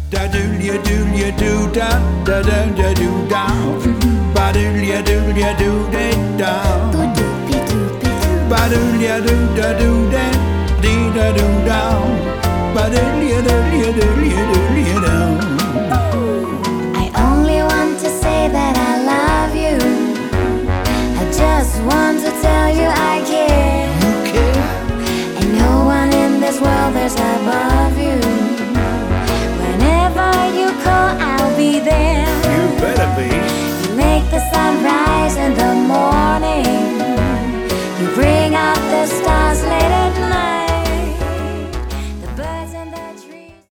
Da doodly doodly doo da da da da doo da. Ba doodly doodly doo da. Ba doodly doo da doo da dee da doo da. Ba doodly doodly doodly doodly da. I only want to say that I love you. I just want to tell you I care. You care? And no one in this world is above you. Whenever you call, I'll be there.